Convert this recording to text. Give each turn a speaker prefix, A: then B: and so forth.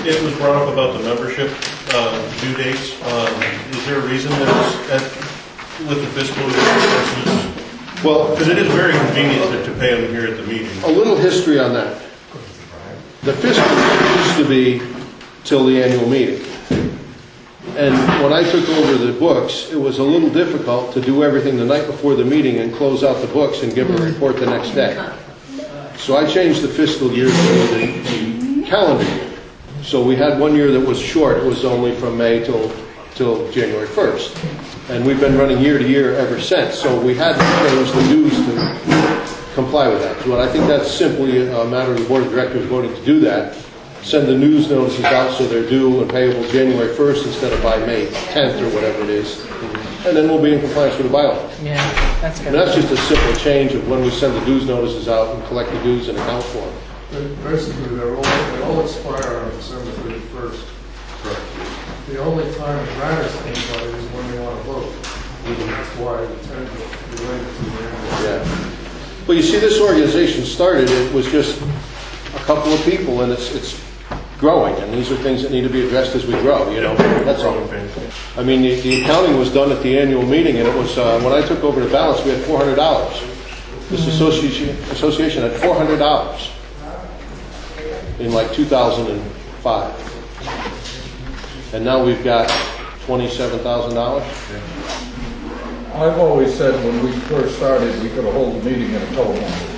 A: It was brought up about the membership due dates. Is there a reason that it's with the fiscal year?
B: Well,
A: Because it is very convenient to pay them here at the meeting.
B: a little history on that. The fiscal year used to be till the annual meeting. And when I took over the books, it was a little difficult to do everything the night before the meeting and close out the books and give a report the next day. So I changed the fiscal year to the calendar year. So we had one year that was short. It was only from May till January 1st. And we've been running year to year ever since. So we had to change the dues to comply with that. So I think that's simply a matter of the board of directors voting to do that. Send the news notices out so they're due and payable January 1st instead of by May 10th or whatever it is. And then we'll be in compliance with the bylaw.
C: Yeah, that's good.
B: And that's just a simple change of when we send the dues notices out and collect the dues and account for them.
D: But basically, they all expire on December 31st.
A: Correct.
D: The only time it matters to anybody is when they want to vote. And that's why we tend to relate it to the annual.
B: Yeah. Well, you see, this organization started, it was just a couple of people, and it's growing, and these are things that need to be addressed as we grow, you know, that's all. I mean, the accounting was done at the annual meeting, and it was, when I took over the balance, we had $400. This association had $400 in like 2005. And now we've got $27,000.
E: I've always said when we first started, we could hold a meeting in a telephone.